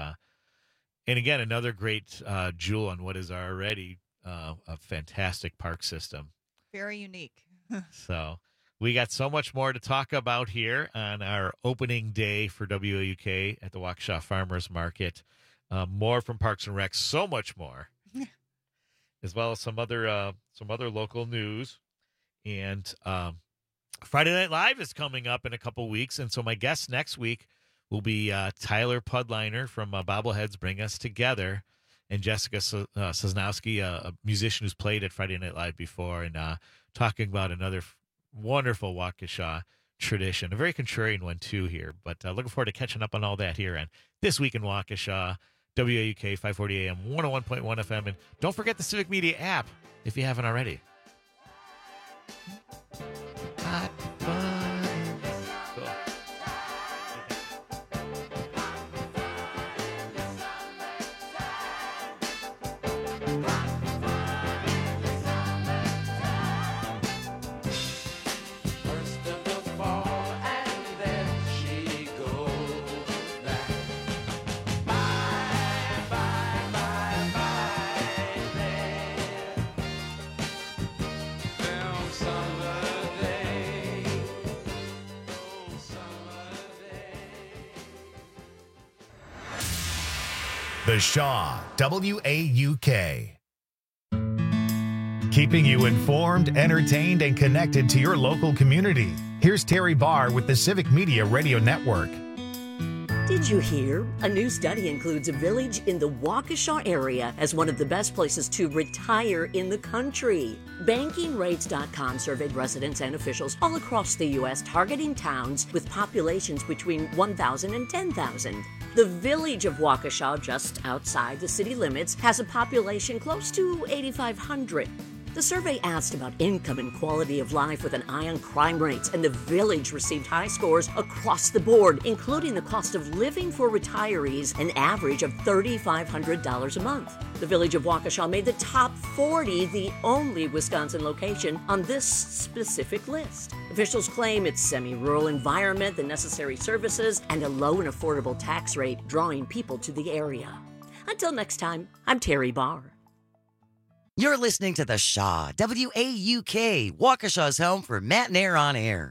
And again, another great jewel on what is already a fantastic park system. Very unique. So we got so much more to talk about here on our opening day for WAUK at the Waukesha Farmers Market. More from Parks and Rec, so much more, as well as some other local news. And Friday Night Live is coming up in a couple weeks, and so my guest next week will be Tyler Pudliner from Bobbleheads Bring Us Together, and Jessica Sosnowski, a musician who's played at Friday Night Live before, and talking about another wonderful Waukesha tradition, a very contrarian one too here, but looking forward to catching up on all that here on This Week in Waukesha, WAUK 540 AM, 101.1 FM, and don't forget the Civic Media app if you haven't already. Hot fun. Cool. The Shaw, WAUK. Keeping you informed, entertained, and connected to your local community. Here's Terry Barr with the Civic Media Radio Network. Did you hear? A new study includes a village in the Waukesha area as one of the best places to retire in the country. BankingRates.com surveyed residents and officials all across the U.S. targeting towns with populations between 1,000 and 10,000. The village of Waukesha, just outside the city limits, has a population close to 8,500. The survey asked about income and quality of life with an eye on crime rates, and the village received high scores across the board, including the cost of living for retirees, an average of $3,500 a month. The village of Waukesha made the top 40, the only Wisconsin location on this specific list. Officials claim its semi-rural environment, the necessary services, and a low and affordable tax rate drawing people to the area. Until next time, I'm Terry Barr. You're listening to The Shaw, WAUK, Waukesha's home for Matt and Air on Air.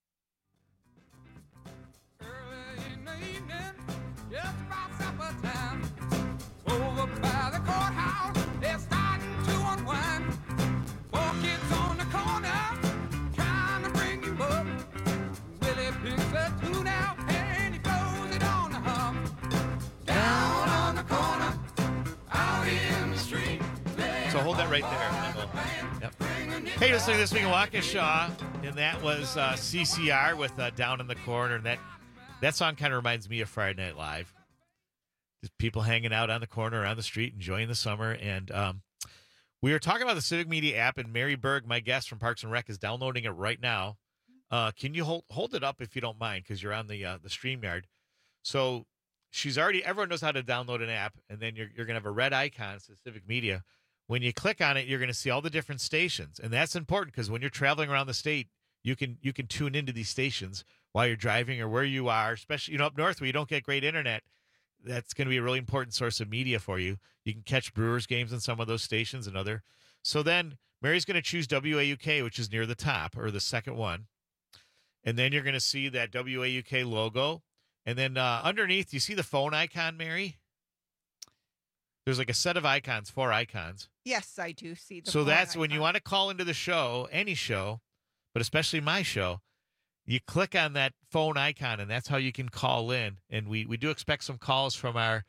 So hold that right there. Yep. Hey, listening this week in Waukesha, and that was CCR with Down in the Corner. And that song kind of reminds me of Friday Night Live. Just people hanging out on the corner, around the street, enjoying the summer. And we were talking about the Civic Media app, and Mary Berg, my guest from Parks and Rec, is downloading it right now. Can you hold it up if you don't mind, because you're on the StreamYard. So everyone knows how to download an app, and then you're going to have a red icon. It says Civic Media. When you click on it, you're going to see all the different stations, and that's important because when you're traveling around the state, you can tune into these stations while you're driving or where you are, especially up north where you don't get great internet. That's going to be a really important source of media for you. You can catch Brewers games on some of those stations and other. So then Mary's going to choose WAUK, which is near the top or the second one, and then you're going to see that WAUK logo, and then underneath you see the phone icon, Mary. There's like a set of icons, 4 icons. Yes, I do see the So that's icon. when you want to call into the show, any show, but especially my show, you click on that phone icon, and that's how you can call in. And we do expect some calls from our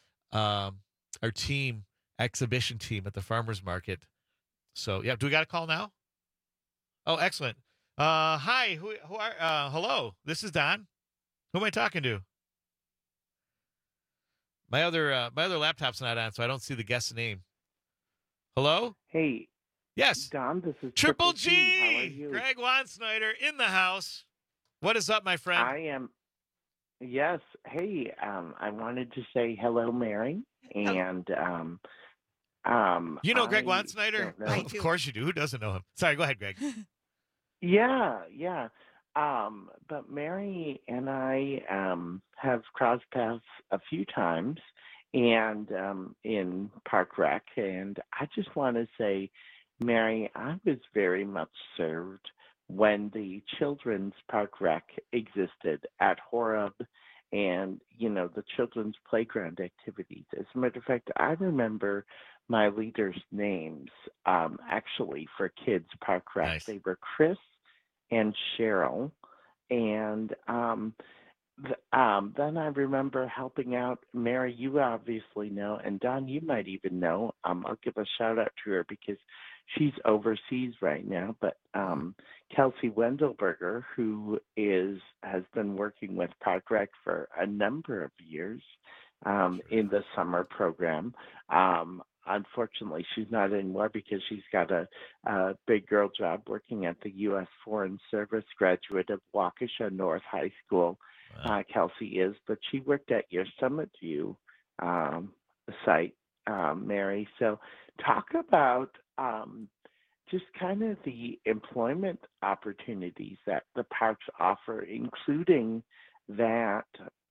team, exhibition team at the farmers market. So, yeah, do we got a call now? Oh, excellent. Hi, who are hello, this is Don. Who am I talking to? My other laptop's not on, so I don't see the guest's name. Hello? Hey. Yes. Don, this is Triple G. How are you? Greg Wansnyder in the house. What is up, my friend? I am. Yes. Hey, I wanted to say hello, Mary. And you know Greg Wansnyder? Of course you do. Who doesn't know him? Sorry, go ahead, Greg. Yeah. But Mary and I have crossed paths a few times, and in Park Rec, and I just want to say, Mary, I was very much served when the children's Park Rec existed at Horeb, and the children's playground activities. As a matter of fact, I remember my leaders' names actually for kids Park Rec. Nice. They were Chris and Cheryl. And then I remember helping out Mary, you obviously know, and Don, you might even know. I'll give a shout out to her because she's overseas right now. But Kelsey Wendelberger, who has been working with Park Rec for a number of years in the summer program. Unfortunately, she's not anymore because she's got a big girl job working at the U.S. Foreign Service, graduate of Waukesha North High School. Wow. Kelsey is, but she worked at your Summit View site, Mary. So talk about just kind of the employment opportunities that the parks offer, including that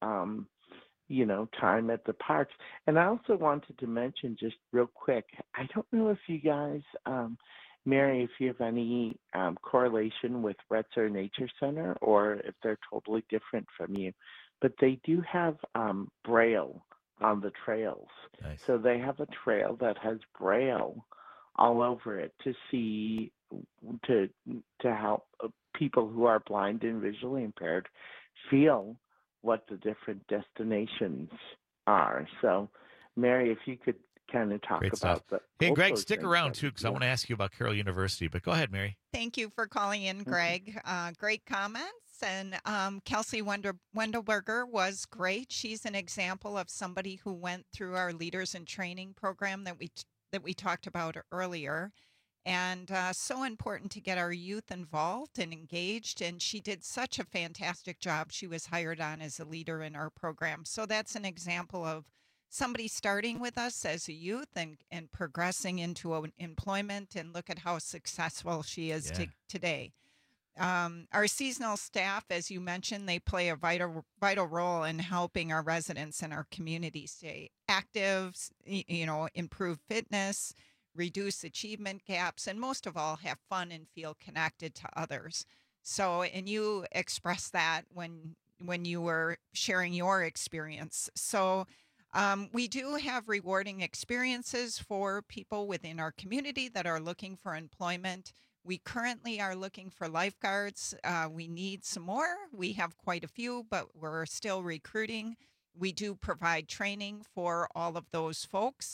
time at the parks. And I also wanted to mention just real quick, I don't know if you guys, Mary, if you have any correlation with Retzer Nature Center or if they're totally different from you, but they do have Braille on the trails. Nice. So they have a trail that has Braille all over it to help people who are blind and visually impaired feel what the different destinations are. So, Mary, if you could kind of talk about that. Hey, Greg, stick around, too, because I want to ask you about Carroll University. But go ahead, Mary. Thank you for calling in, Greg. Great comments. And Kelsey Wendelberger was great. She's an example of somebody who went through our Leaders in Training program that we talked about earlier. And so important to get our youth involved and engaged. And she did such a fantastic job. She was hired on as a leader in our program. So that's an example of somebody starting with us as a youth and progressing into employment. And look at how successful she is today. Our seasonal staff, as you mentioned, they play a vital role in helping our residents and our community stay active, improve fitness, reduce achievement gaps, and most of all, have fun and feel connected to others. So, and you expressed that when you were sharing your experience. So, we do have rewarding experiences for people within our community that are looking for employment. We currently are looking for lifeguards. We need some more. We have quite a few, but we're still recruiting. We do provide training for all of those folks.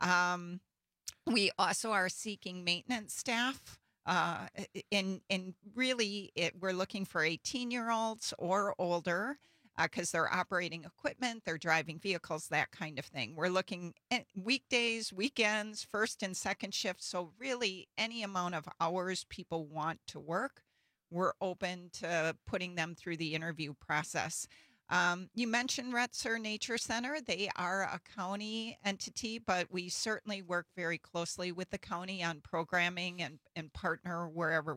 We also are seeking maintenance staff. And really, we're looking for 18-year-olds or older because they're operating equipment, they're driving vehicles, that kind of thing. We're looking at weekdays, weekends, first and second shifts. So really, any amount of hours people want to work, we're open to putting them through the interview process. You mentioned Retzer Nature Center. They are a county entity, but we certainly work very closely with the county on programming and partner wherever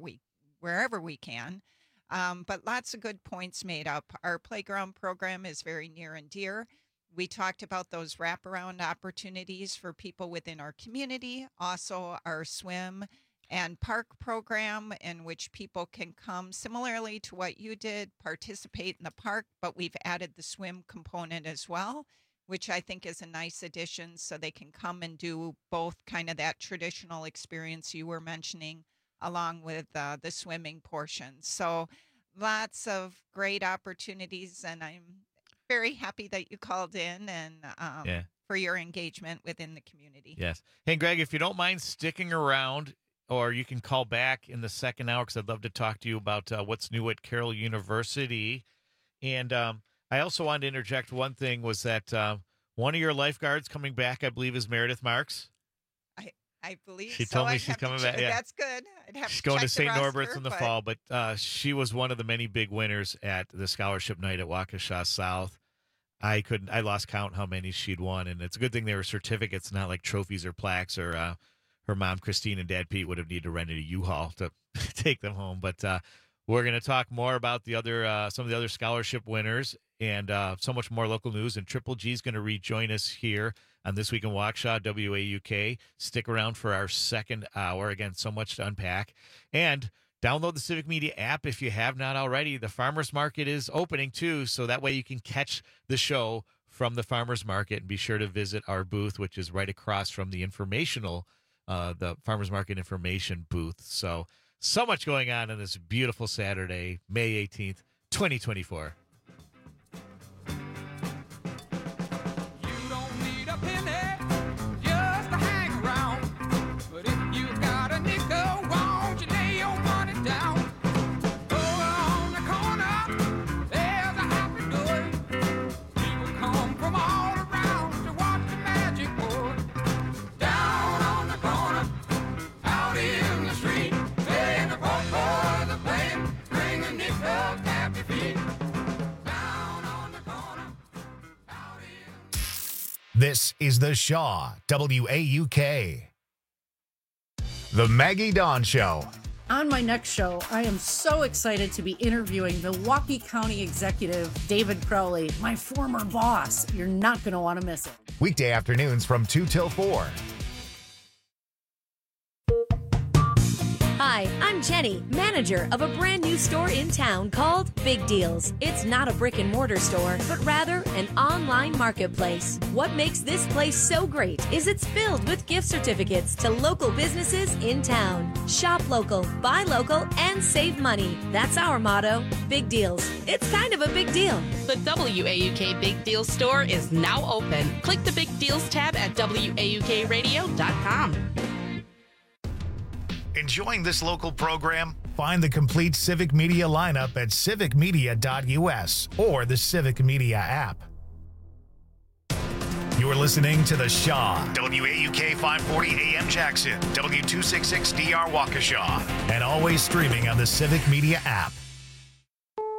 we can. But lots of good points made up. Our playground program is very near and dear. We talked about those wraparound opportunities for people within our community. Also, our swim and park program in which people can come similarly to what you did, participate in the park, but we've added the swim component as well, which I think is a nice addition so they can come and do both kind of that traditional experience you were mentioning along with the swimming portion. So lots of great opportunities, and I'm very happy that you called in and for your engagement within the community. Yes. Hey, Greg, if you don't mind sticking around, or you can call back in the second hour because I'd love to talk to you about what's new at Carroll University. And I also wanted to interject one thing was that one of your lifeguards coming back, I believe, is Meredith Marks. I believe she told me she's coming back. Yeah. That's good. She's going to St. Norbert's in the fall, but she was one of the many big winners at the scholarship night at Waukesha South. I lost count how many she'd won, and it's a good thing they were certificates, not like trophies or plaques. Or her mom Christine and Dad Pete would have needed to rent a U-Haul to take them home. But we're going to talk more about the other some of the other scholarship winners and so much more local news. And Triple G is going to rejoin us here on This Week in Waukesha, WAUK. Stick around for our second hour. Again, so much to unpack. And download the Civic Media app if you have not already. The Farmers Market is opening, too, so that way you can catch the show from the Farmers Market. And be sure to visit our booth, which is right across from the the Farmers Market information booth. So much going on this beautiful Saturday, May 18th, 2024. This is the Shaw, WAUK. The Maggie Dawn Show. On my next show, I am so excited to be interviewing Milwaukee County Executive David Crowley, my former boss. You're not going to want to miss it. Weekday afternoons from 2 till 4. Hi, I'm Jenny, manager of a brand new store in town called Big Deals. It's not a brick and mortar store, but rather an online marketplace. What makes this place so great is it's filled with gift certificates to local businesses in town. Shop local, buy local, and save money. That's our motto. Big Deals. It's kind of a big deal. The WAUK Big Deals store is now open. Click the Big Deals tab at WAUKradio.com. Enjoying this local program? Find the complete Civic Media lineup at civicmedia.us or the Civic Media app. You're listening to The Shaw, WAUK 540 AM Jackson, W266DR Waukesha, and always streaming on the Civic Media app.